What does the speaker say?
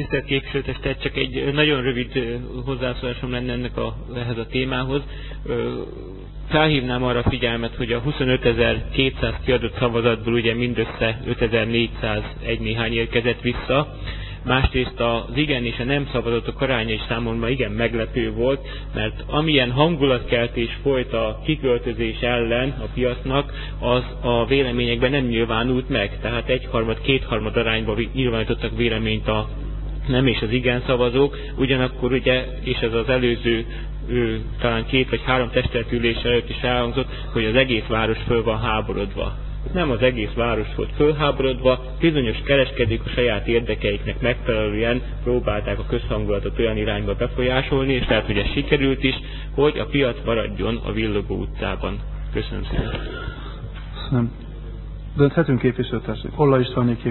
Tisztelt képviselőtestület, csak egy nagyon rövid hozzászólásom lenne ehhez a témához. Felhívnám arra a figyelmet, hogy a 25.200 kiadott szavazatból ugye mindössze 5.401 néhány érkezett vissza. Másrészt az igen és a nem szavazatok aránya is számomra igen meglepő volt, mert amilyen hangulatkeltés folyt a kiköltözés ellen a piacnak, az a véleményekben nem nyilvánult meg. Tehát 1/3-2/3 arányban nyilvánítottak véleményt a nem és az igen szavazók, ugyanakkor ugye, és ez az előző talán 2 vagy 3 testületülés előtt is elhangzott, hogy az egész város föl van háborodva. Nem az egész város volt fölháborodva, bizonyos kereskedők a saját érdekeiknek megfelelően próbálták a közhangulatot olyan irányba befolyásolni, és lehet, hogy ez sikerült is, hogy a piac maradjon a villogó utcában. Köszönöm szépen. Köszönöm. Dönthetünk képviselőtársak. Olla Istváné